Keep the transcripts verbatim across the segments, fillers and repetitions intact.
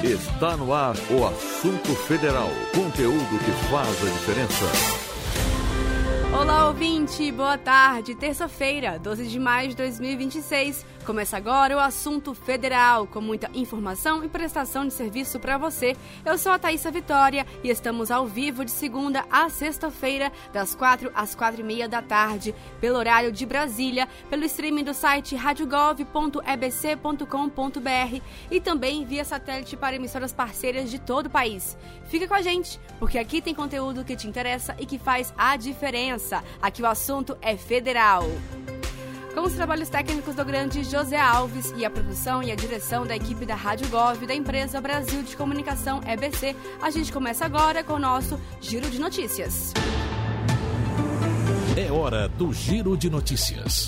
Está no ar o Assunto Federal. Conteúdo que faz a diferença. Olá, ouvinte, boa tarde. Terça-feira, doze de maio de dois mil e vinte e seis. Começa agora o Assunto Federal, com muita informação e prestação de serviço para você. Eu sou a Thaísa Vitória e estamos ao vivo de segunda a sexta-feira, das quatro às quatro e meia da tarde, pelo horário de Brasília, pelo streaming do site rádio gov ponto e b c ponto com ponto b r e também via satélite para emissoras parceiras de todo o país. Fica com a gente, porque aqui tem conteúdo que te interessa e que faz a diferença. Aqui o assunto é federal. Com os trabalhos técnicos do grande José Alves e a produção e a direção da equipe da Rádio Gov da empresa Brasil de Comunicação E B C, a gente começa agora com o nosso Giro de Notícias. É hora do Giro de Notícias.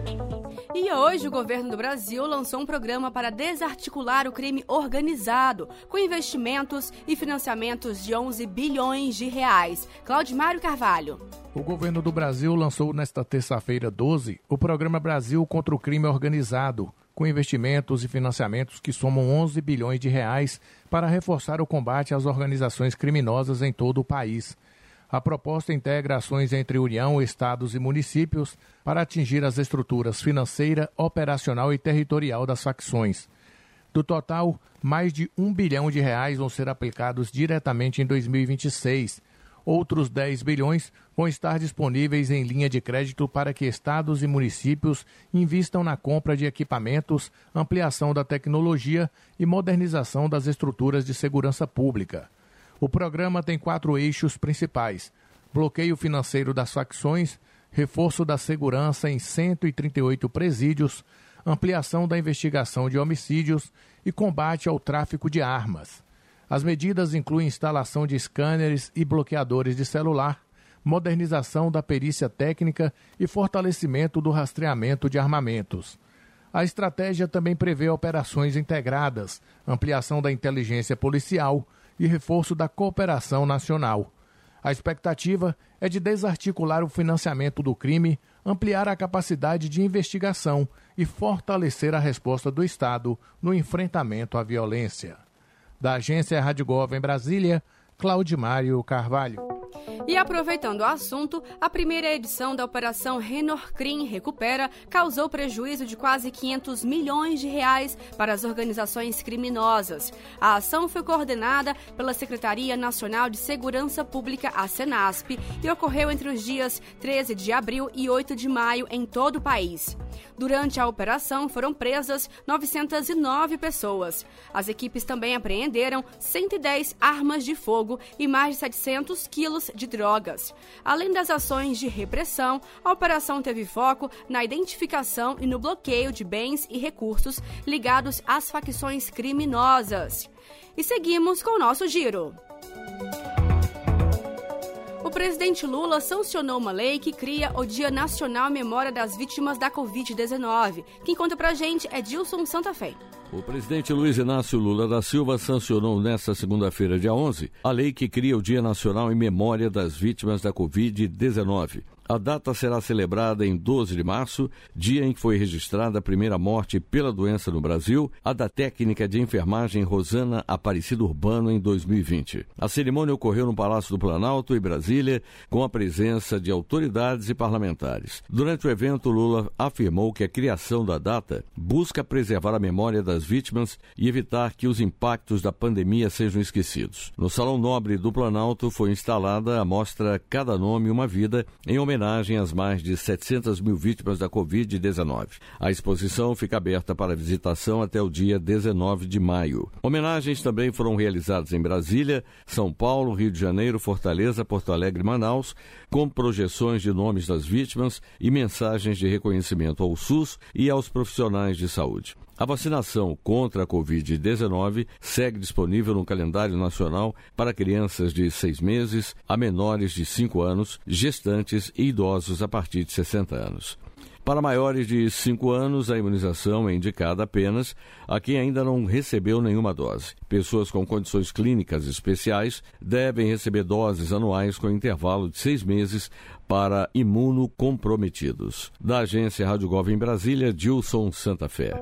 E hoje o governo do Brasil lançou um programa para desarticular o crime organizado, com investimentos e financiamentos de onze bilhões de reais. Claudimário Carvalho. O governo do Brasil lançou nesta terça-feira doze o programa Brasil contra o Crime Organizado, com investimentos e financiamentos que somam onze bilhões de reais para reforçar o combate às organizações criminosas em todo o país. A proposta integra ações entre União, estados e municípios para atingir as estruturas financeira, operacional e territorial das facções. Do total, mais de um bilhão de reais vão ser aplicados diretamente em dois mil e vinte e seis. Outros dez bilhões vão estar disponíveis em linha de crédito para que estados e municípios invistam na compra de equipamentos, ampliação da tecnologia e modernização das estruturas de segurança pública. O programa tem quatro eixos principais: bloqueio financeiro das facções, reforço da segurança em cento e trinta e oito presídios, ampliação da investigação de homicídios e combate ao tráfico de armas. As medidas incluem instalação de scanners e bloqueadores de celular, modernização da perícia técnica e fortalecimento do rastreamento de armamentos. A estratégia também prevê operações integradas, ampliação da inteligência policial e reforço da cooperação nacional. A expectativa é de desarticular o financiamento do crime, ampliar a capacidade de investigação e fortalecer a resposta do Estado no enfrentamento à violência. Da agência Rádio Gov em Brasília, Claudimário Carvalho. E aproveitando o assunto, a primeira edição da Operação Renorcrim Recupera causou prejuízo de quase quinhentos milhões de reais para as organizações criminosas. A ação foi coordenada pela Secretaria Nacional de Segurança Pública, a Senasp, e ocorreu entre os dias treze de abril e oito de maio em todo o país. Durante a operação foram presas novecentas e nove pessoas. As equipes também apreenderam cento e dez armas de fogo e mais de setecentos quilos de drogas. Além das ações de repressão, a operação teve foco na identificação e no bloqueio de bens e recursos ligados às facções criminosas. E seguimos com o nosso giro. O presidente Lula sancionou uma lei que cria o Dia Nacional em Memória das Vítimas da covid dezenove. Quem conta pra gente é Dilson Santa Fé. O presidente Luiz Inácio Lula da Silva sancionou nesta segunda-feira, dia onze, a lei que cria o Dia Nacional em Memória das Vítimas da covid dezenove. A data será celebrada em doze de março, dia em que foi registrada a primeira morte pela doença no Brasil, a da técnica de enfermagem Rosana Aparecida Urbano em dois mil e vinte. A cerimônia ocorreu no Palácio do Planalto, em Brasília, com a presença de autoridades e parlamentares. Durante o evento, Lula afirmou que a criação da data busca preservar a memória das vítimas e evitar que os impactos da pandemia sejam esquecidos. No Salão Nobre do Planalto foi instalada a mostra Cada Nome, Uma Vida, em homenagem homenagem às mais de setecentas mil vítimas da covid dezenove. A exposição fica aberta para visitação até o dia dezenove de maio. Homenagens também foram realizadas em Brasília, São Paulo, Rio de Janeiro, Fortaleza, Porto Alegre e Manaus, com projeções de nomes das vítimas e mensagens de reconhecimento ao SUS e aos profissionais de saúde. A vacinação contra a covid dezenove segue disponível no calendário nacional para crianças de seis meses a menores de cinco anos, gestantes e idosos a partir de sessenta anos. Para maiores de cinco anos, a imunização é indicada apenas a quem ainda não recebeu nenhuma dose. Pessoas com condições clínicas especiais devem receber doses anuais com intervalo de seis meses para imunocomprometidos. Da agência Rádio Gov em Brasília, Dilson Santa Fé.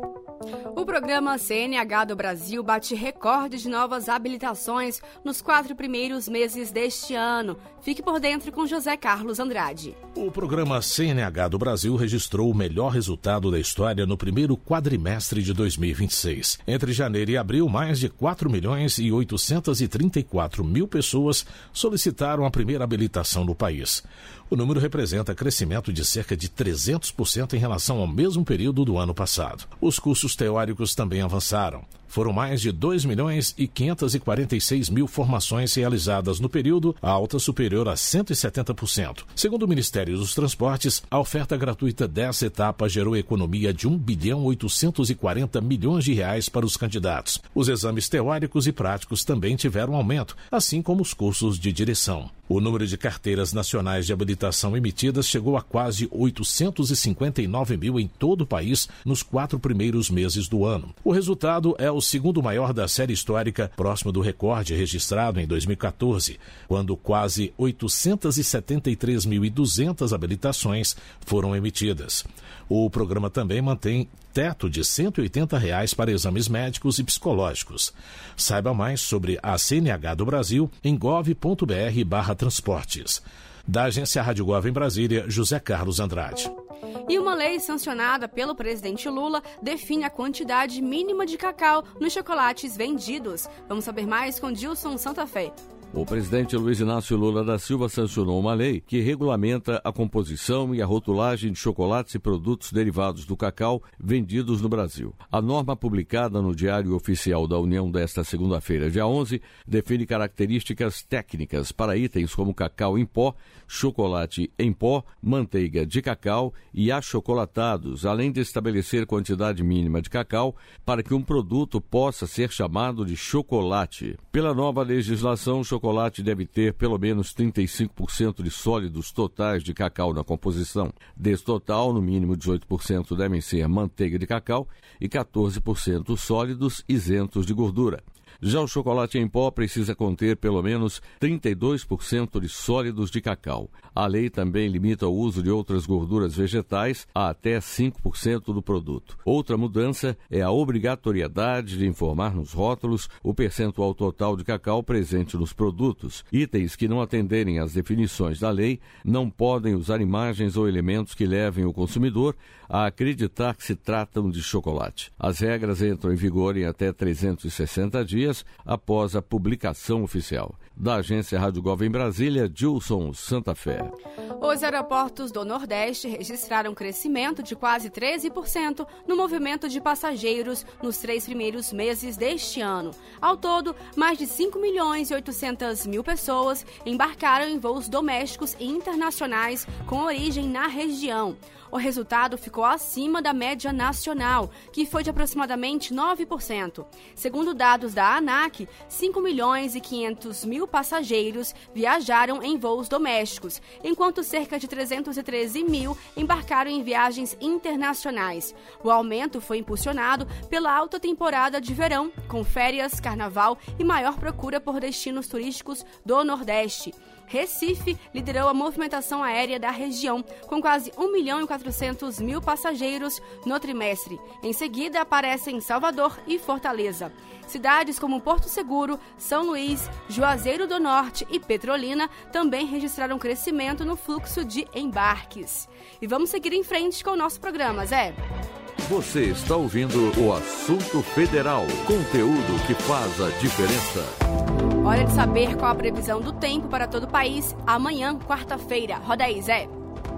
O programa C N H do Brasil bate recorde de novas habilitações nos quatro primeiros meses deste ano. Fique por dentro com José Carlos Andrade. O programa C N H do Brasil registrou o melhor resultado da história no primeiro quadrimestre de dois mil e vinte e seis. Entre janeiro e abril, mais de quatro milhões e oitocentos e trinta e quatro mil pessoas solicitaram a primeira habilitação no país. O número representa crescimento de cerca de trezentos por cento em relação ao mesmo período do ano passado. Os cursos teóricos também avançaram. Foram mais de dois milhões e quinhentos e quarenta e seis mil formações realizadas no período, a alta superior a cento e setenta por cento. Segundo o Ministério dos Transportes, a oferta gratuita dessa etapa gerou economia de um bilhão oitocentos e quarenta milhões de reais para os candidatos. Os exames teóricos e práticos também tiveram aumento, assim como os cursos de direção. O número de carteiras nacionais de habilitação emitidas chegou a quase oitocentos e cinquenta e nove mil em todo o país nos quatro primeiros meses do ano. O resultado é o segundo maior da série histórica, próximo do recorde registrado em dois mil e quatorze, quando quase oitocentos e setenta e três mil e duzentas habilitações foram emitidas. O programa também mantém teto de cento e oitenta reais para exames médicos e psicológicos. Saiba mais sobre a C N H do Brasil em gov.br barra transportes. Da agência Rádio Gov em Brasília, José Carlos Andrade. E uma lei sancionada pelo presidente Lula define a quantidade mínima de cacau nos chocolates vendidos. Vamos saber mais com Dilson Santa Fé. O presidente Luiz Inácio Lula da Silva sancionou uma lei que regulamenta a composição e a rotulagem de chocolates e produtos derivados do cacau vendidos no Brasil. A norma, publicada no Diário Oficial da União desta segunda-feira, dia onze, define características técnicas para itens como cacau em pó, chocolate em pó, manteiga de cacau e achocolatados, além de estabelecer quantidade mínima de cacau para que um produto possa ser chamado de chocolate. Pela nova legislação, o chocolate deve ter pelo menos trinta e cinco por cento de sólidos totais de cacau na composição. Desse total, no mínimo dezoito por cento devem ser manteiga de cacau e quatorze por cento sólidos isentos de gordura. Já o chocolate em pó precisa conter pelo menos trinta e dois por cento de sólidos de cacau. A lei também limita o uso de outras gorduras vegetais a até cinco por cento do produto. Outra mudança é a obrigatoriedade de informar nos rótulos o percentual total de cacau presente nos produtos. Itens que não atenderem às definições da lei não podem usar imagens ou elementos que levem o consumidor a acreditar que se tratam de chocolate. As regras entram em vigor em até trezentos e sessenta dias após a publicação oficial. Da agência Rádio Gov em Brasília, Dilson Santa Fé. Os aeroportos do Nordeste registraram crescimento de quase treze por cento no movimento de passageiros nos três primeiros meses deste ano. Ao todo, mais de cinco milhões e oitocentas mil pessoas embarcaram em voos domésticos e internacionais com origem na região. O resultado ficou acima da média nacional, que foi de aproximadamente nove por cento. Segundo dados da ANAC, cinco milhões e quinhentos mil passageiros viajaram em voos domésticos, enquanto cerca de trezentos e treze mil embarcaram em viagens internacionais. O aumento foi impulsionado pela alta temporada de verão, com férias, carnaval e maior procura por destinos turísticos do Nordeste. Recife liderou a movimentação aérea da região, com quase um milhão e quatrocentos mil passageiros no trimestre. Em seguida, aparecem Salvador e Fortaleza. Cidades como Porto Seguro, São Luís, Juazeiro do Norte e Petrolina também registraram crescimento no fluxo de embarques. E vamos seguir em frente com o nosso programa, Zé. Você está ouvindo o Assunto Federal, conteúdo que faz a diferença. Hora de saber qual a previsão do tempo para todo o país amanhã, quarta-feira. Roda aí, Zé.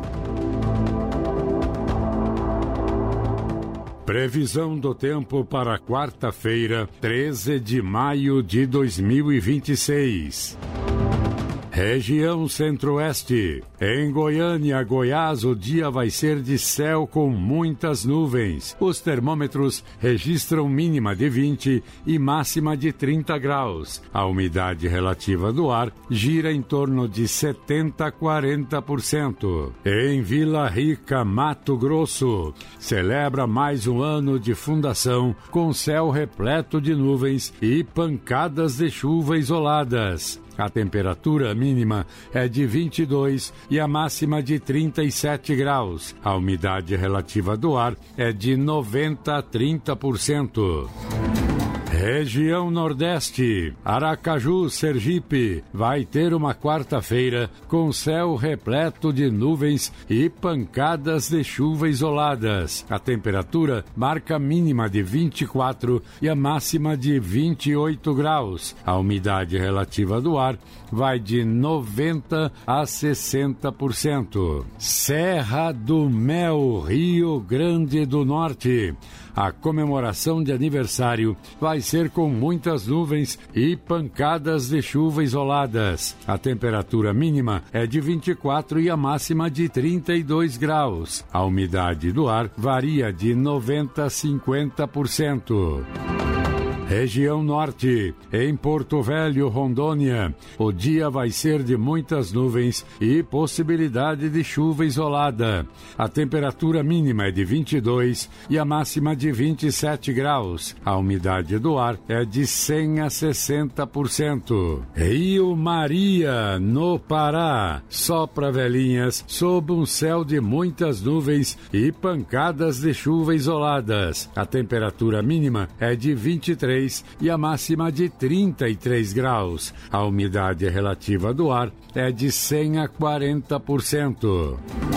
Previsão do tempo para quarta-feira, treze de maio de dois mil e vinte e seis. Região Centro-Oeste. Em Goiânia, Goiás, o dia vai ser de céu com muitas nuvens. Os termômetros registram mínima de vinte e máxima de trinta graus. A umidade relativa do ar gira em torno de setenta a quarenta por cento. Em Vila Rica, Mato Grosso, celebra mais um ano de fundação com céu repleto de nuvens e pancadas de chuva isoladas. A temperatura mínima é de vinte e dois e a máxima de trinta e sete graus. A umidade relativa do ar é de noventa a trinta por cento. Região Nordeste, Aracaju, Sergipe, vai ter uma quarta-feira com céu repleto de nuvens e pancadas de chuva isoladas. A temperatura marca a mínima de vinte e quatro e a máxima de vinte e oito graus. A umidade relativa do ar vai de noventa a sessenta por cento. Serra do Mel, Rio Grande do Norte. A comemoração de aniversário vai ser com muitas nuvens e pancadas de chuva isoladas. A temperatura mínima é de vinte e quatro e a máxima de trinta e dois graus. A umidade do ar varia de noventa a cinquenta por cento. Região Norte, em Porto Velho, Rondônia, o dia vai ser de muitas nuvens e possibilidade de chuva isolada. A temperatura mínima é de vinte e dois e a máxima de vinte e sete graus. A umidade do ar é de cem a sessenta por cento. Rio Maria, no Pará, sopra velhinhas sob um céu de muitas nuvens e pancadas de chuva isoladas. A temperatura mínima é de vinte e três e a máxima de trinta e três graus. A umidade relativa do ar é de cem a quarenta por cento.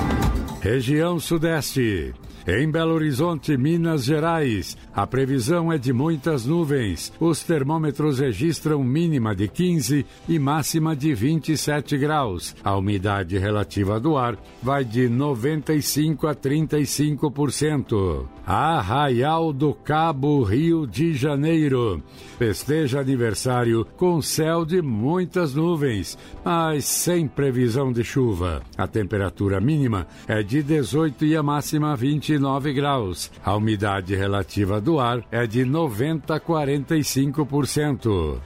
Região Sudeste. Em Belo Horizonte, Minas Gerais, a previsão é de muitas nuvens. Os termômetros registram mínima de quinze e máxima de vinte e sete graus. A umidade relativa do ar vai de noventa e cinco a trinta e cinco por cento. Arraial do Cabo, Rio de Janeiro. Festeja aniversário com céu de muitas nuvens, mas sem previsão de chuva. A temperatura mínima é de dezoito e a máxima vinte e nove graus. A umidade relativa do ar é de noventa a quarenta e cinco por cento.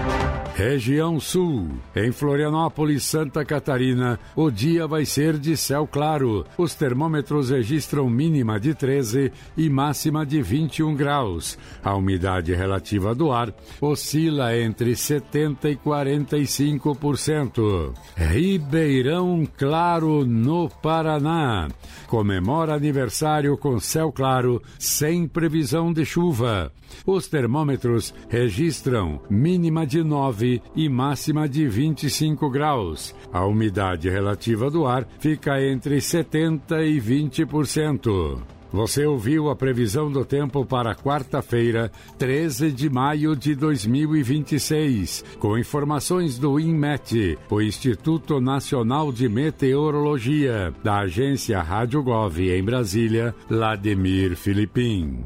Região Sul. Em Florianópolis, Santa Catarina, o dia vai ser de céu claro. Os termômetros registram mínima de treze e máxima de vinte e um graus. A umidade relativa do ar oscila entre setenta e quarenta e cinco por cento. Ribeirão Claro, no Paraná. Comemora aniversário com céu claro, sem previsão de chuva. Os termômetros registram mínima de nove e máxima de vinte e cinco graus. A umidade relativa do ar fica entre setenta e vinte por cento. Você ouviu a previsão do tempo para quarta-feira, treze de maio de dois mil e vinte e seis, com informações do INMET, o Instituto Nacional de Meteorologia, da agência Rádio Gov em Brasília, Lademir Filipim.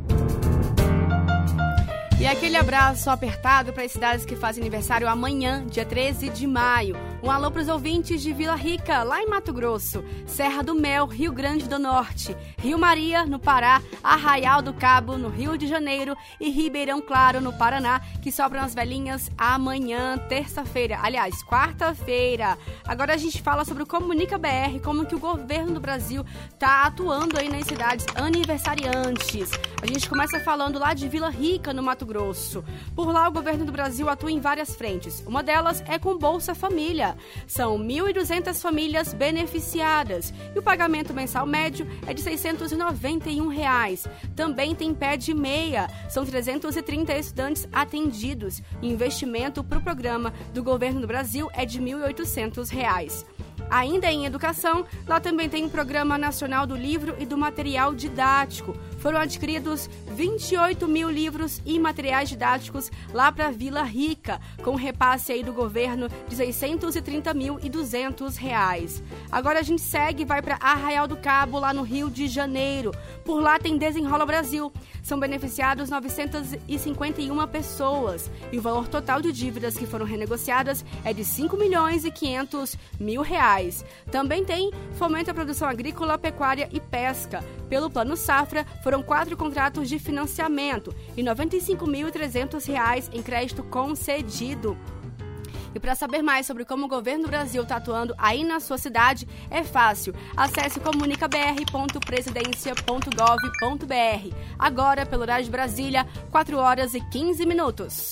E aquele abraço apertado para as cidades que fazem aniversário amanhã, dia treze de maio. Um alô para os ouvintes de Vila Rica, lá em Mato Grosso, Serra do Mel, Rio Grande do Norte, Rio Maria, no Pará, Arraial do Cabo, no Rio de Janeiro e Ribeirão Claro, no Paraná, que sopram as velhinhas amanhã, terça-feira. Aliás, quarta-feira. Agora a gente fala sobre o Comunica B R, como que o governo do Brasil está atuando aí nas cidades aniversariantes. A gente começa falando lá de Vila Rica, no Mato Grosso. Por lá, o governo do Brasil atua em várias frentes. Uma delas é com Bolsa Família. São mil e duzentas famílias beneficiadas e o pagamento mensal médio é de seiscentos e noventa e um reais. Também tem pé de meia. São trezentos e trinta estudantes atendidos. E investimento para o programa do governo do Brasil é de mil e oitocentos reais. Ainda em educação, lá também tem o Programa Nacional do Livro e do Material Didático. Foram adquiridos vinte e oito mil livros e materiais didáticos lá para Vila Rica, com repasse aí do governo de seiscentos e trinta mil e duzentos reais. Agora a gente segue e vai para Arraial do Cabo, lá no Rio de Janeiro. Por lá tem Desenrola Brasil. São beneficiados novecentas e cinquenta e uma pessoas. E o valor total de dívidas que foram renegociadas é de cinco milhões e quinhentos mil reais. Também tem Fomento à Produção Agrícola, Pecuária e Pesca. Pelo Plano Safra, foram quatro contratos de financiamento e noventa e cinco mil e trezentos reais em crédito concedido. E para saber mais sobre como o governo do Brasil está atuando aí na sua cidade, é fácil. Acesse comunica b r ponto presidência ponto gov ponto b r. Agora, pelo horário de Brasília, quatro horas e quinze minutos.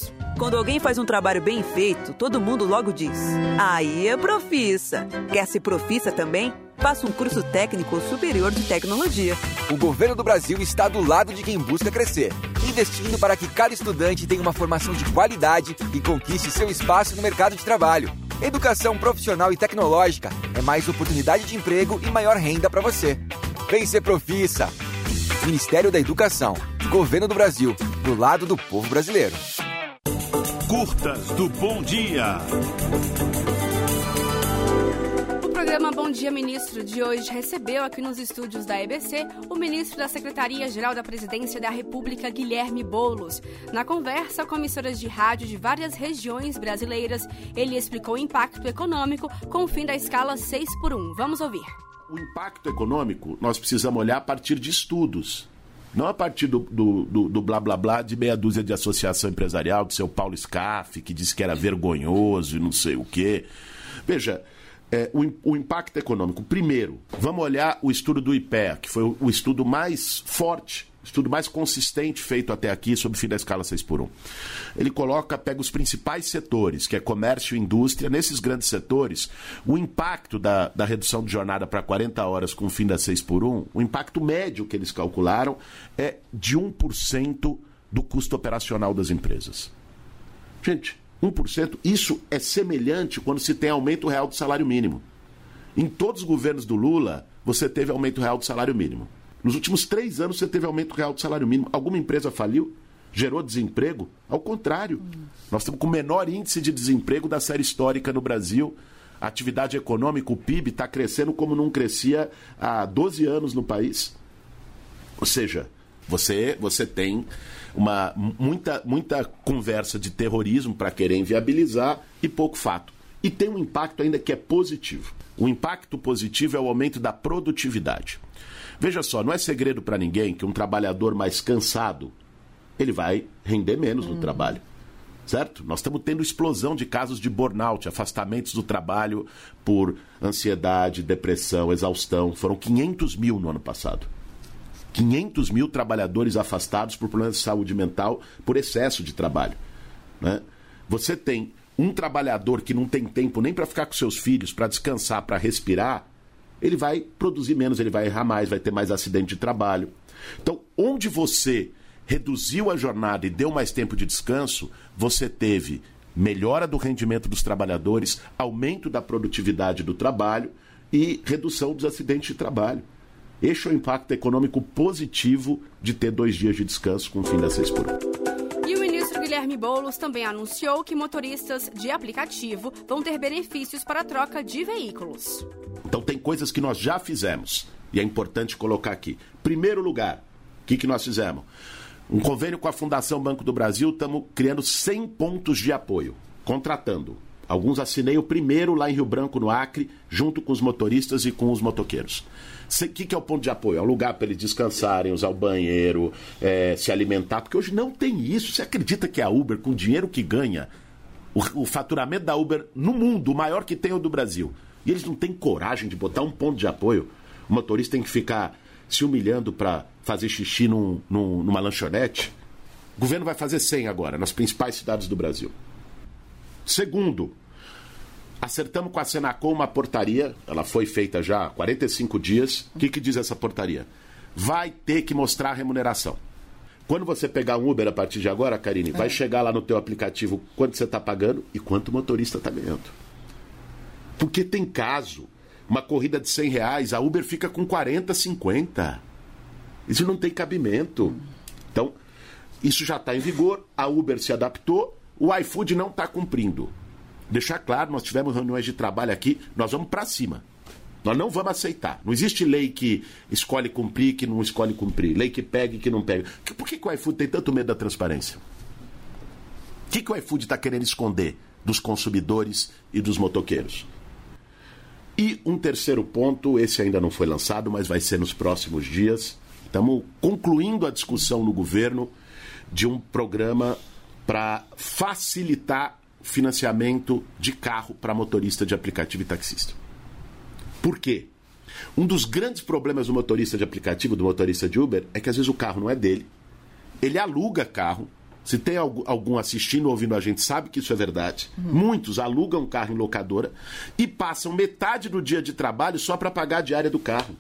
Quando alguém faz um trabalho bem feito, todo mundo logo diz: aí é profissa. Quer ser profissa também? Faça um curso técnico superior de tecnologia. O governo do Brasil está do lado de quem busca crescer, investindo para que cada estudante tenha uma formação de qualidade e conquiste seu espaço no mercado de trabalho. Educação profissional e tecnológica é mais oportunidade de emprego e maior renda para você. Vem ser profissa. Ministério da Educação, Governo do Brasil, do lado do povo brasileiro. Curtas do Bom Dia. O programa Bom Dia Ministro de hoje recebeu aqui nos estúdios da E B C o ministro da Secretaria-Geral da Presidência da República, Guilherme Boulos. Na conversa com emissoras de rádio de várias regiões brasileiras, ele explicou o impacto econômico com o fim da escala seis por um. Vamos ouvir. O impacto econômico nós precisamos olhar a partir de estudos, não a partir do, do, do, do blá blá blá de meia dúzia de associação empresarial, do seu Paulo Scaff, que disse que era vergonhoso e não sei o quê. Veja, é, o, o impacto econômico. Primeiro, vamos olhar o estudo do I P E A, que foi o, o estudo mais forte, o estudo mais consistente feito até aqui sobre o fim da escala seis por um. Ele coloca, pega os principais setores, que é comércio e indústria. Nesses grandes setores, o impacto da, da redução de jornada para quarenta horas com o fim da seis por um, o impacto médio que eles calcularam é de um por cento do custo operacional das empresas. Gente, um por cento, isso é semelhante quando se tem aumento real do salário mínimo. Em todos os governos do Lula, você teve aumento real do salário mínimo. Nos últimos três anos você teve aumento real do salário mínimo. Alguma empresa faliu? Gerou desemprego? Ao contrário. Nós estamos com o menor índice de desemprego da série histórica no Brasil. A atividade econômica, o P I B, está crescendo como não crescia há doze anos no país. Ou seja, você, você tem uma, muita, muita conversa de terrorismo para querer inviabilizar e pouco fato. E tem um impacto ainda que é positivo. O impacto positivo é o aumento da produtividade. Veja só, não é segredo para ninguém que um trabalhador mais cansado, ele vai render menos no hum. trabalho, certo? Nós estamos tendo explosão de casos de burnout, afastamentos do trabalho por ansiedade, depressão, exaustão. Foram quinhentos mil no ano passado. quinhentos mil trabalhadores afastados por problemas de saúde mental por excesso de trabalho, né? Você tem um trabalhador que não tem tempo nem para ficar com seus filhos, para descansar, para respirar, ele vai produzir menos, ele vai errar mais, vai ter mais acidente de trabalho. Então, onde você reduziu a jornada e deu mais tempo de descanso, você teve melhora do rendimento dos trabalhadores, aumento da produtividade do trabalho e redução dos acidentes de trabalho. Este é o impacto econômico positivo de ter dois dias de descanso com o fim da seis por um. Guilherme Boulos também anunciou que motoristas de aplicativo vão ter benefícios para a troca de veículos. Então tem coisas que nós já fizemos e é importante colocar aqui. Primeiro lugar, o que, que nós fizemos? Um convênio com a Fundação Banco do Brasil, estamos criando cem pontos de apoio, contratando. Alguns assinei o primeiro lá em Rio Branco, no Acre, junto com os motoristas e com os motoqueiros. O que, que é o ponto de apoio? É um lugar para eles descansarem, usar o banheiro, é, se alimentar, porque hoje não tem isso. Você acredita que a Uber, com o dinheiro que ganha, o, o faturamento da Uber no mundo, o maior que tem é o do Brasil, e eles não têm coragem de botar um ponto de apoio? O motorista tem que ficar se humilhando para fazer xixi num, num, numa lanchonete? O governo vai fazer cem agora, nas principais cidades do Brasil. Segundo, acertamos com a Senacom uma portaria, ela foi feita já há quarenta e cinco dias. O que, que diz essa portaria? Vai ter que mostrar a remuneração. Quando você pegar um Uber a partir de agora, Karine, é. vai chegar lá no teu aplicativo quanto você está pagando e quanto o motorista está ganhando. Porque tem caso, uma corrida de cem reais, a Uber fica com quarenta, cinquenta. Isso não tem cabimento. Então, isso já está em vigor, a Uber se adaptou, o iFood não está cumprindo. Deixar claro, nós tivemos reuniões de trabalho aqui, nós vamos para cima. Nós não vamos aceitar. Não existe lei que escolhe cumprir e que não escolhe cumprir. Lei que pega e que não pega. Por que, que o iFood tem tanto medo da transparência? O que, que o iFood está querendo esconder dos consumidores e dos motoqueiros? E um terceiro ponto, esse ainda não foi lançado, mas vai ser nos próximos dias. Estamos concluindo a discussão no governo de um programa para facilitar financiamento de carro para motorista de aplicativo e taxista. Por quê? Um dos grandes problemas do motorista de aplicativo, do motorista de Uber, é que às vezes o carro não é dele, ele aluga carro Se tem algum assistindo ou ouvindo a gente, sabe que isso é verdade. Uhum. Muitos alugam carro em locadora e passam metade do dia de trabalho só para pagar a diária do carro.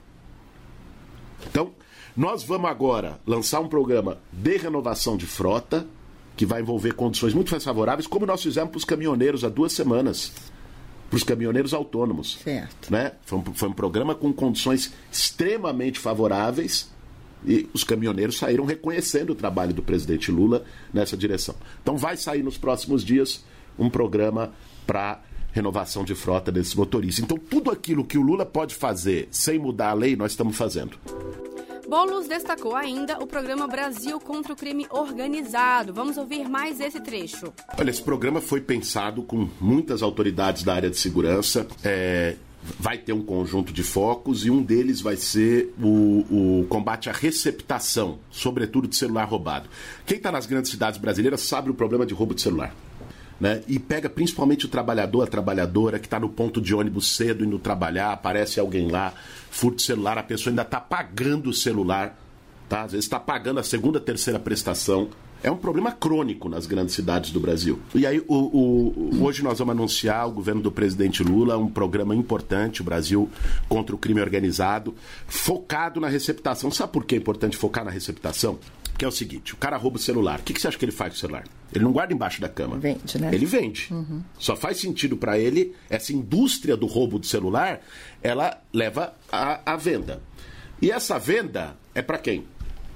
Então, nós vamos agora lançar um programa de renovação de frota, que vai envolver condições muito mais favoráveis, como nós fizemos para os caminhoneiros há duas semanas. Para os caminhoneiros autônomos. Certo. Né? Foi um, foi um programa com condições extremamente favoráveis. E os caminhoneiros saíram reconhecendo o trabalho do presidente Lula nessa direção. Então vai sair nos próximos dias um programa para renovação de frota desses motoristas. Então tudo aquilo que o Lula pode fazer sem mudar a lei, nós estamos fazendo. Boulos destacou ainda o programa Brasil contra o Crime Organizado. Vamos ouvir mais esse trecho. Olha, esse programa foi pensado com muitas autoridades da área de segurança. É... Vai ter um conjunto de focos e um deles vai ser o, o combate à receptação, sobretudo de celular roubado. Quem está nas grandes cidades brasileiras sabe o problema de roubo de celular. Né? E pega principalmente o trabalhador, a trabalhadora que está no ponto de ônibus cedo indo trabalhar, aparece alguém lá, furto de celular, a pessoa ainda está pagando o celular, tá? Às vezes está pagando a segunda, terceira prestação. É um problema crônico nas grandes cidades do Brasil. E aí, o, o, hoje nós vamos anunciar, o governo do presidente Lula, um programa importante, o Brasil contra o crime organizado, focado na receptação. Sabe por que é importante focar na receptação? Que é o seguinte, o cara rouba o celular. O que, que você acha que ele faz com o celular? Ele não guarda embaixo da cama. Vende, né? Ele vende. Uhum. Só faz sentido para ele, essa indústria do roubo de celular, ela leva à venda. E essa venda é para quem?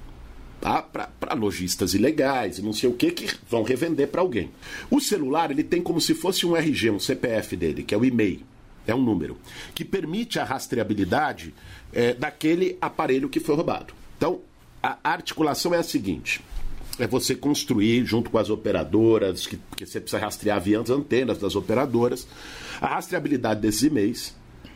Tá? Para lojistas ilegais e não sei o que que vão revender para alguém. O celular ele tem como se fosse um R G, um C P F dele, que é o e-mail, é um número, que permite a rastreabilidade é, daquele aparelho que foi roubado. Então, a articulação é a seguinte, é você construir junto com as operadoras, que, que você precisa rastrear via as antenas das operadoras, a rastreabilidade desses e-mails,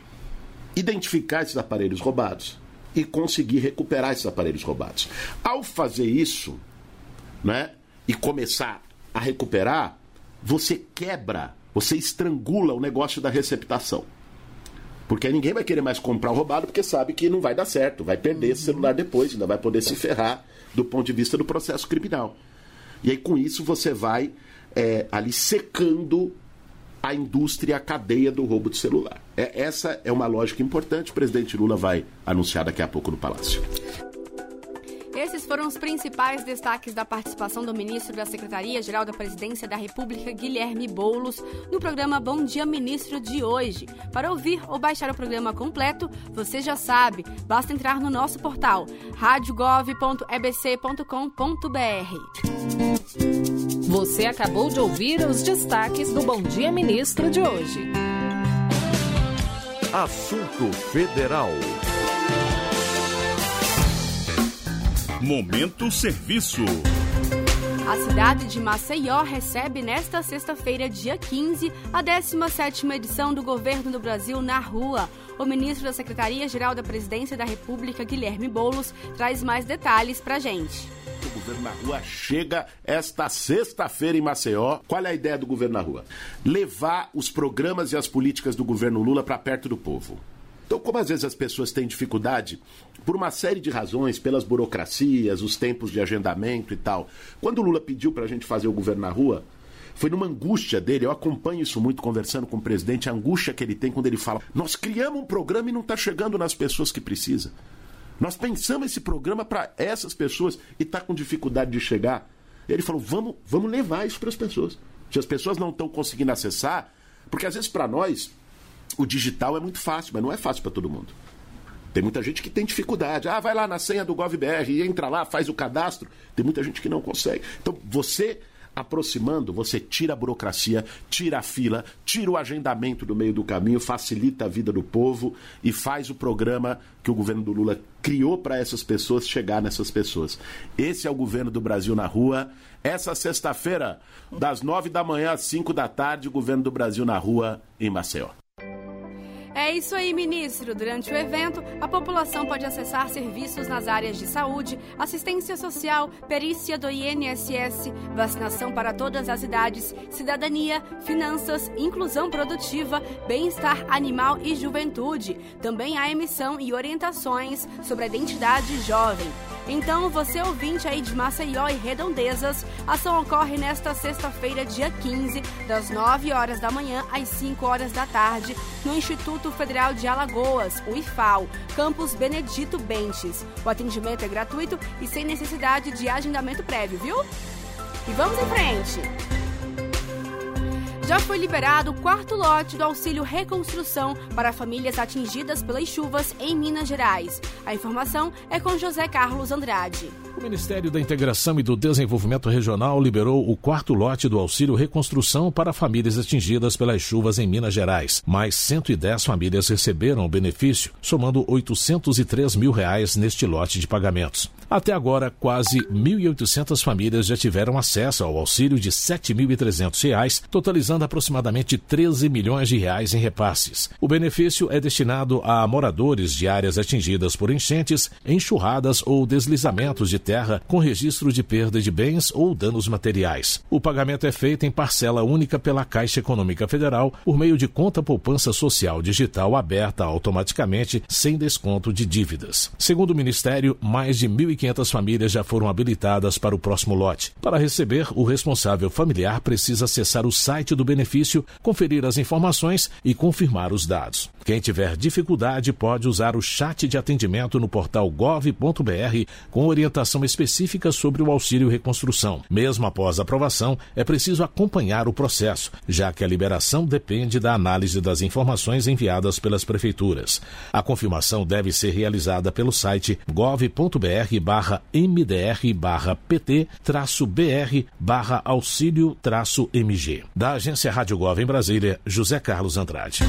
identificar esses aparelhos roubados e conseguir recuperar esses aparelhos roubados. Ao fazer isso, né, e começar a recuperar, você quebra, você estrangula o negócio da receptação. Porque aí ninguém vai querer mais comprar o roubado porque sabe que não vai dar certo, vai perder esse celular depois, ainda vai poder se ferrar do ponto de vista do processo criminal. E aí com isso você vai é, ali secando a indústria, a cadeia do roubo de celular. É, essa é uma lógica importante, o presidente Lula vai anunciar daqui a pouco no Palácio. Esses foram os principais destaques da participação do ministro da Secretaria-Geral da Presidência da República, Guilherme Boulos, no programa Bom Dia Ministro de hoje. Para ouvir ou baixar o programa completo, você já sabe, basta entrar no nosso portal rádio gov ponto e b c ponto com ponto b r. Você acabou de ouvir os destaques do Bom Dia Ministro de hoje. Assunto Federal. Momento Serviço. A cidade de Maceió recebe nesta sexta-feira, dia quinze, a décima sétima edição do Governo do Brasil na Rua. O ministro da Secretaria-Geral da Presidência da República, Guilherme Boulos, traz mais detalhes pra gente. O Governo na Rua chega esta sexta-feira em Maceió. Qual é a ideia do Governo na Rua? Levar os programas e as políticas do governo Lula para perto do povo. Então, como às vezes as pessoas têm dificuldade, por uma série de razões, pelas burocracias, os tempos de agendamento e tal, quando o Lula pediu para a gente fazer o Governo na Rua, foi numa angústia dele, eu acompanho isso muito conversando com o presidente, a angústia que ele tem quando ele fala, nós criamos um programa e não está chegando nas pessoas que precisam. Nós pensamos esse programa para essas pessoas e está com dificuldade de chegar. Ele falou, vamos, vamos levar isso para as pessoas. Se as pessoas não estão conseguindo acessar, porque às vezes para nós o digital é muito fácil, mas não é fácil para todo mundo. Tem muita gente que tem dificuldade. Ah, vai lá na senha do GovBR e entra lá, faz o cadastro. Tem muita gente que não consegue. Então, você aproximando, você tira a burocracia, tira a fila, tira o agendamento do meio do caminho, facilita a vida do povo e faz o programa que o governo do Lula criou para essas pessoas chegar nessas pessoas. Esse é o Governo do Brasil na Rua. Essa sexta-feira, das nove da manhã às cinco da tarde, o Governo do Brasil na Rua em Maceió. É isso aí, ministro. Durante o evento, a população pode acessar serviços nas áreas de saúde, assistência social, perícia do I N S S, vacinação para todas as idades, cidadania, finanças, inclusão produtiva, bem-estar animal e juventude. Também há emissão e orientações sobre a identidade jovem. Então, você ouvinte aí de Maceió e Redondezas, a ação ocorre nesta sexta-feira, dia quinze, das nove horas da manhã às cinco horas da tarde, no Instituto Federal de Alagoas, o I F A L, campus Benedito Bentes. O atendimento é gratuito e sem necessidade de agendamento prévio, viu? E vamos em frente! Já foi liberado o quarto lote do auxílio reconstrução para famílias atingidas pelas chuvas em Minas Gerais. A informação é com José Carlos Andrade. O Ministério da Integração e do Desenvolvimento Regional liberou o quarto lote do auxílio reconstrução para famílias atingidas pelas chuvas em Minas Gerais. Mais cento e dez famílias receberam o benefício, somando oitocentos e três mil reais neste lote de pagamentos. Até agora, quase mil e oitocentas famílias já tiveram acesso ao auxílio de sete mil e trezentos reais, totalizando aproximadamente treze milhões de reais em repasses. O benefício é destinado a moradores de áreas atingidas por enchentes, enxurradas ou deslizamentos de terra com registro de perda de bens ou danos materiais. O pagamento é feito em parcela única pela Caixa Econômica Federal por meio de conta poupança social digital aberta automaticamente, sem desconto de dívidas. Segundo o Ministério, mais de mil e quinhentas famílias já foram habilitadas para o próximo lote. Para receber, o responsável familiar precisa acessar o site do benefício, conferir as informações e confirmar os dados. Quem tiver dificuldade pode usar o chat de atendimento no portal gov ponto br com orientação específica sobre o auxílio reconstrução. Mesmo após a aprovação, é preciso acompanhar o processo, já que a liberação depende da análise das informações enviadas pelas prefeituras. A confirmação deve ser realizada pelo site gov ponto br barra mdr barra pt traço br barra auxílio traço mg. Da Agência Rádio Gov em Brasília, José Carlos Andrade.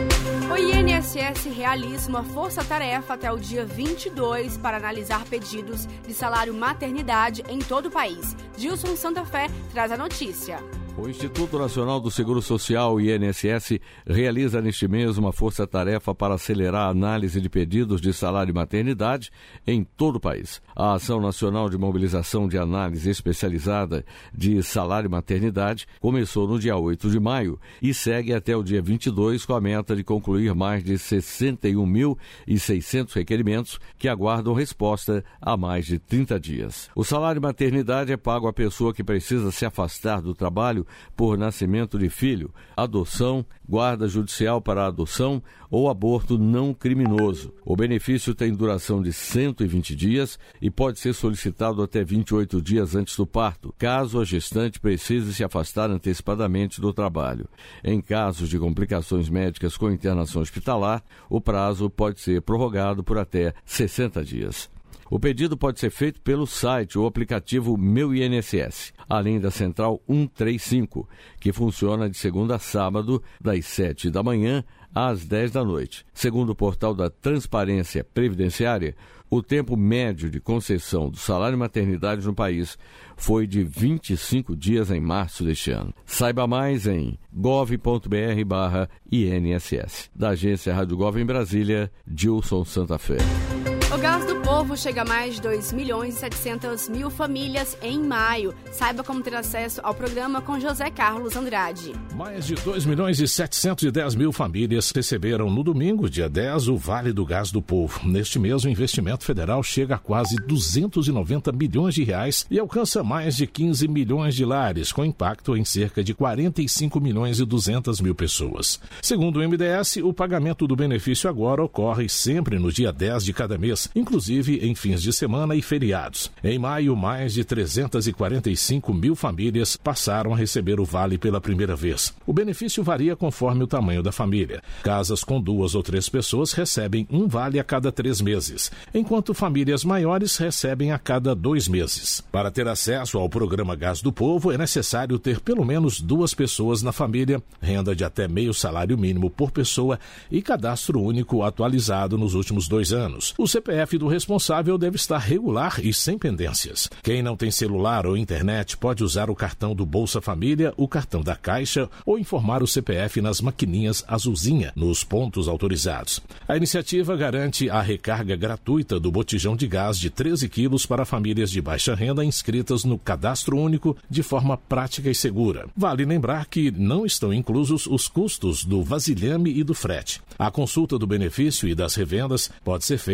O I N S S realiza uma força-tarefa até o dia vinte e dois para analisar pedidos de salário maternidade em todo o país. Gilson Santa Fé traz a notícia. O Instituto Nacional do Seguro Social, I N S S, realiza neste mês uma força-tarefa para acelerar a análise de pedidos de salário e maternidade em todo o país. A Ação Nacional de Mobilização de Análise Especializada de Salário e Maternidade começou no dia oito de maio e segue até o dia vinte e dois com a meta de concluir mais de sessenta e um mil e seiscentos requerimentos que aguardam resposta há mais de trinta dias. O salário e maternidade é pago à pessoa que precisa se afastar do trabalho por nascimento de filho, adoção, guarda judicial para a adoção ou aborto não criminoso. O benefício tem duração de cento e vinte dias e pode ser solicitado até vinte e oito dias antes do parto, caso a gestante precise se afastar antecipadamente do trabalho. Em casos de complicações médicas com internação hospitalar, o prazo pode ser prorrogado por até sessenta dias. O pedido pode ser feito pelo site ou aplicativo Meu I N S S, além da Central cento e trinta e cinco, que funciona de segunda a sábado, das sete da manhã às dez da noite. Segundo o portal da Transparência Previdenciária, o tempo médio de concessão do salário e maternidade no país foi de vinte e cinco dias em março deste ano. Saiba mais em gov ponto br barra I N S S. Da Agência Rádio Gov em Brasília, Gilson Santa Fé. O Gás do Povo chega a mais de dois milhões e setecentas mil famílias em maio. Saiba como ter acesso ao programa com José Carlos Andrade. Mais de dois milhões e setecentos e dez mil famílias receberam no domingo, dia dez, o Vale do Gás do Povo. Neste mês, o investimento federal chega a quase duzentos e noventa milhões de reais e alcança mais de quinze milhões de lares, com impacto em cerca de quarenta e cinco milhões e duzentas mil pessoas. Segundo o M D S, o pagamento do benefício agora ocorre sempre no dia dez de cada mês, inclusive em fins de semana e feriados. Em maio, mais de trezentos e quarenta e cinco mil famílias passaram a receber o vale pela primeira vez. O benefício varia conforme o tamanho da família. Casas com duas ou três pessoas recebem um vale a cada três meses, enquanto famílias maiores recebem a cada dois meses. Para ter acesso ao programa Gás do Povo, é necessário ter pelo menos duas pessoas na família, renda de até meio salário mínimo por pessoa e cadastro único atualizado nos últimos dois anos. O C P F do responsável deve estar regular e sem pendências. Quem não tem celular ou internet pode usar o cartão do Bolsa Família, o cartão da Caixa ou informar o C P F nas maquininhas azulzinha, nos pontos autorizados. A iniciativa garante a recarga gratuita do botijão de gás de treze quilos para famílias de baixa renda inscritas no Cadastro Único de forma prática e segura. Vale lembrar que não estão inclusos os custos do vasilhame e do frete. A consulta do benefício e das revendas pode ser feita pelo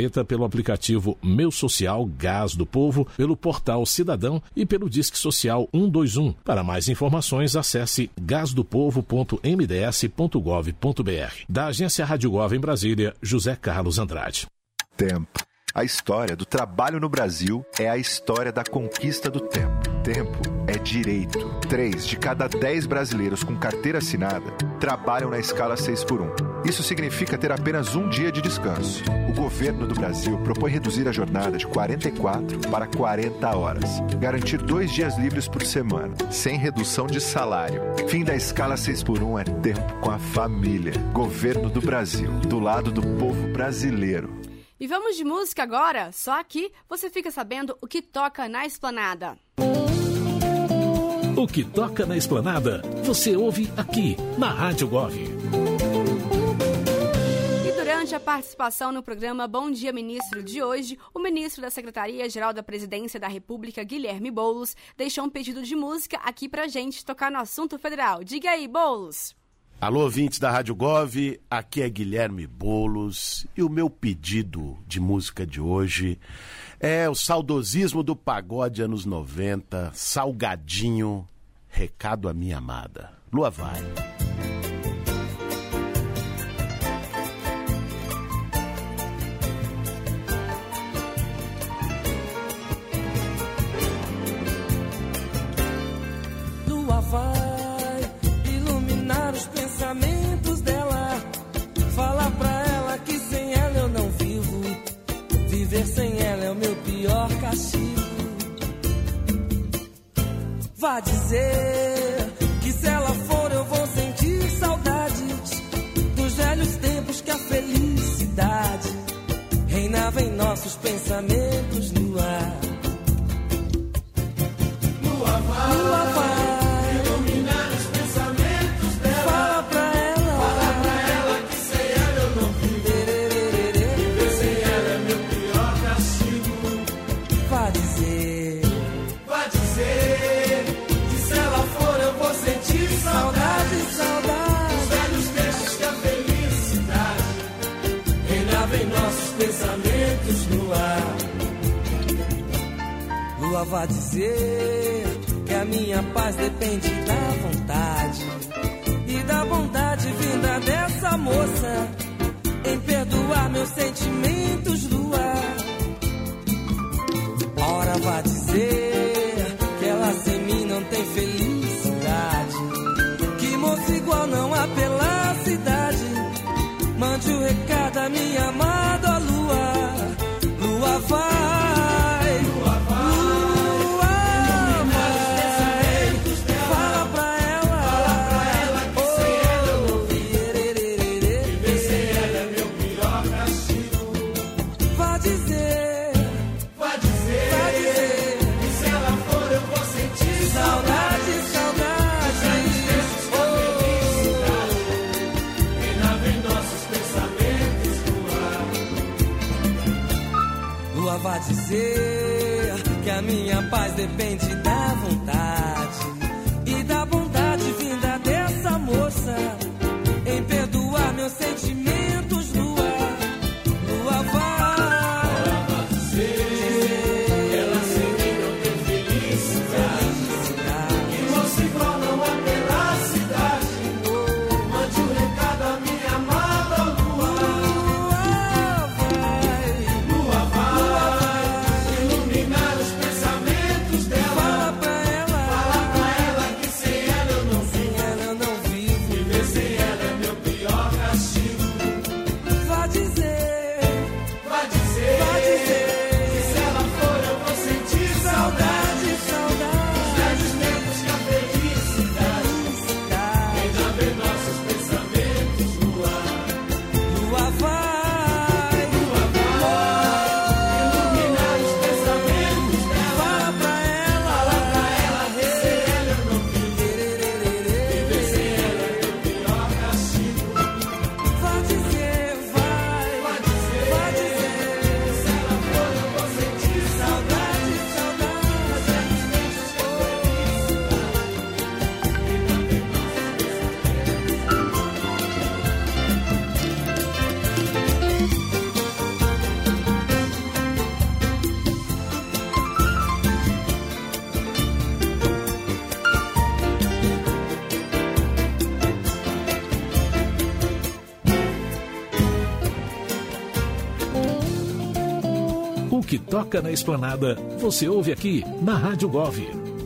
pelo aplicativo Meu Social Gás do Povo, pelo portal Cidadão e pelo Disque Social um dois um. Para mais informações, acesse gás do povo ponto m d s ponto gov ponto b r. Da Agência Rádio Gov em Brasília, José Carlos Andrade. Tempo. A história do trabalho no Brasil é a história da conquista do tempo. Tempo é direito. Três de cada dez brasileiros com carteira assinada trabalham na escala seis por um. Isso significa ter apenas um dia de descanso. O governo do Brasil propõe reduzir a jornada de quarenta e quatro para quarenta horas. Garantir dois dias livres por semana, sem redução de salário. Fim da escala seis por um é tempo com a família. Governo do Brasil, do lado do povo brasileiro. E vamos de música agora? Só aqui você fica sabendo o que toca na Esplanada. O que toca na Esplanada, você ouve aqui, na Rádio Gov. E durante a participação no programa Bom Dia Ministro de hoje, o ministro da Secretaria-Geral da Presidência da República, Guilherme Boulos, deixou um pedido de música aqui pra gente tocar no assunto federal. Diga aí, Boulos! Alô, ouvintes da Rádio Gov, aqui é Guilherme Boulos e o meu pedido de música de hoje é o saudosismo do pagode anos noventa, Salgadinho, Recado à Minha Amada. Lua vai. Lua vai os pensamentos dela, fala pra ela que sem ela eu não vivo, viver sem ela é o meu pior castigo. Vá dizer que se ela for eu vou sentir saudades dos velhos tempos que a felicidade reinava em nossos pensamentos no ar. Lua vai, Lua vai pensamentos no ar. Lua vai dizer que a minha paz depende da vontade e da bondade vinda dessa moça em perdoar meus sentimentos, Lua. Ora vai dizer que ela sem mim não tem felicidade, que moço igual não há pela cidade. Mande o recado à minha amada Lua. Lua vai, Lua vai, Lua vai. Fala pra ela, fala pra ela que oh, sem ela eu não viver. Viver sem ela é meu pior castigo. Vá dizer, vá dizer, vá dizer que se ela for eu vou sentir saudade, saudade. Lua vai dizer que a minha paz depende da vontade e da bondade vinda dessa moça em perdoar meus sentimentos, Lua. Lua vai, ela vai dizer que ela sem mim não tem felicidade, que moço igual não há pela cidade. Mande um recado à minha amada Lua. Lua vai, Lua vai iluminar os pensamentos dela. O que toca na esplanada, você ouve aqui na Rádio Gov.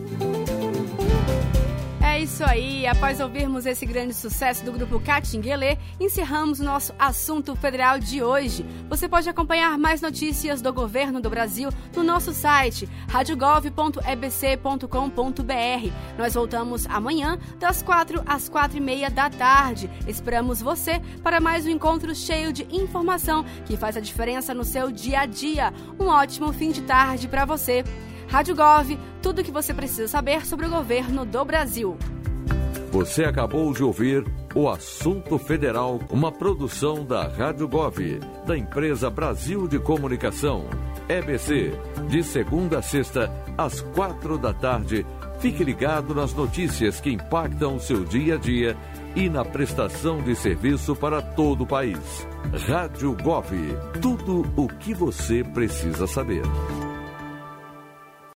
É isso aí, após ouvirmos esse grande sucesso do grupo Catinguelê, encerramos o nosso assunto federal de hoje. Você pode acompanhar mais notícias do governo do Brasil no nosso site rádio gov ponto e b c ponto com ponto b r. Nós voltamos amanhã das quatro às quatro e meia da tarde. Esperamos você para mais um encontro cheio de informação que faz a diferença no seu dia a dia. Um ótimo fim de tarde para você. Rádio Gov, tudo o que você precisa saber sobre o governo do Brasil. Você acabou de ouvir o Assunto Federal, uma produção da Rádio Gov, da empresa Brasil de Comunicação, E B C, de segunda a sexta, às quatro da tarde. Fique ligado nas notícias que impactam o seu dia a dia e na prestação de serviço para todo o país. Rádio Gov, tudo o que você precisa saber.